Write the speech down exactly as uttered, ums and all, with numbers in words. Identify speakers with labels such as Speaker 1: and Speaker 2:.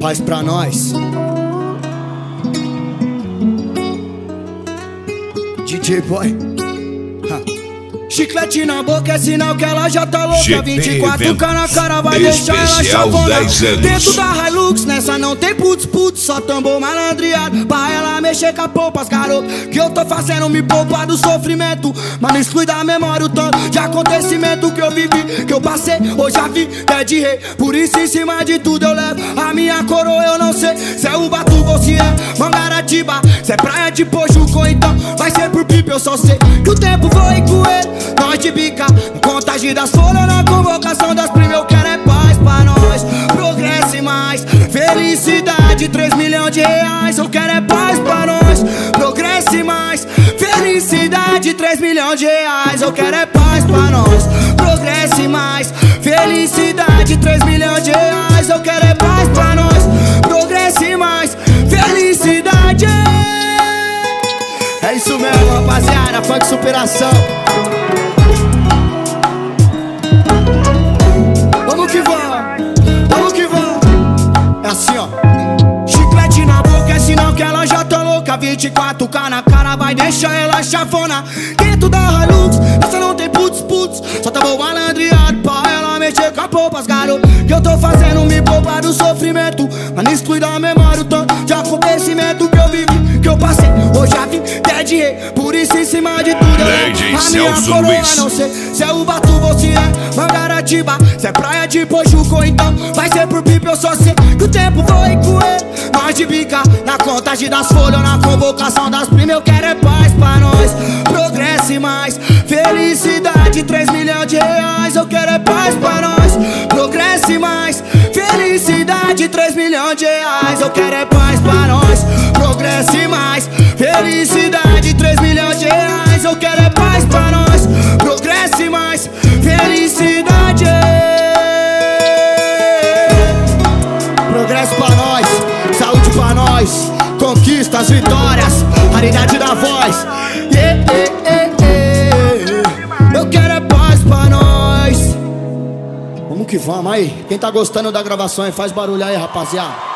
Speaker 1: Paz pra nós. D J Boy. Ha. Chiclete na boca é sinal que ela já tá louca. vinte e quatro K na cara vai deixar ela chavona. Dentro da Hilux, nessa não tem putz putz, só tambor malandreado pra ela mexer com a pompa, as garotas. Que eu tô fazendo me poupar do sofrimento, mas não exclui da memória o tanto de acontecimento que eu vivi, que eu passei, hoje já vi, é de rei. Por isso em cima de tudo eu levo a minha coroa. Eu não sei se é Ubatuba ou se é Mangaratiba, se é praia de Pojuco, então vai ser por pipa. Eu só sei que o tempo foi com ele, nós de bica, no contagem das folhas, na convocação das primas. Eu quero é paz pra nós, progresso e mais felicidade, três milhões de reais. Eu quero é paz pra nós, progresso e mais felicidade, três milhões de reais. Eu quero é paz pra nós, progresso e mais felicidade, três milhões de reais. Eu quero é paz pra nós, progresso e mais felicidade. É isso mesmo, rapaziada, funk superação. Vamos que vamos, vamos que vamos. É assim, ó. Chiclete na boca é sinal que ela já tá louca. vinte e quatro K na cara vai deixar ela chafona. Dentro da Hilux, essa não tem putz putz, só tá bom malandreado pra ela mexer com a pompa, as garotas. Que eu tô fazendo me poupar do sofrimento, mas não exclui da memória o tanto de acontecimento que eu vivi, que eu passei, hoje já vi, é de rei. Por isso em cima de tudo eu levo a minha coroa. Não sei se é Ubatuba ou se é Mangaratiba, se é praia de Pojuco, então vai ser por pipa. Eu só sei que o tempo foi com ele, nós de bica, na contagem das folhas, na convocação das primas. Eu quero é paz pra nós, progresso e mais felicidade, três milhões de reais. Eu quero é paz pra nós, progresso e mais felicidade, três milhões de reais. Eu quero é paz pra nós, progresso e mais felicidade, três milhões de reais. Eu quero é paz pra nós, progresso e mais felicidade. Progresso pra nós, saúde pra nós, conquistas, vitórias, raridade da voz. Yeah, yeah, yeah, yeah. Eu quero é paz pra nós. Vamos que vamos aí. Quem tá gostando da gravação aí, faz barulho aí, rapaziada.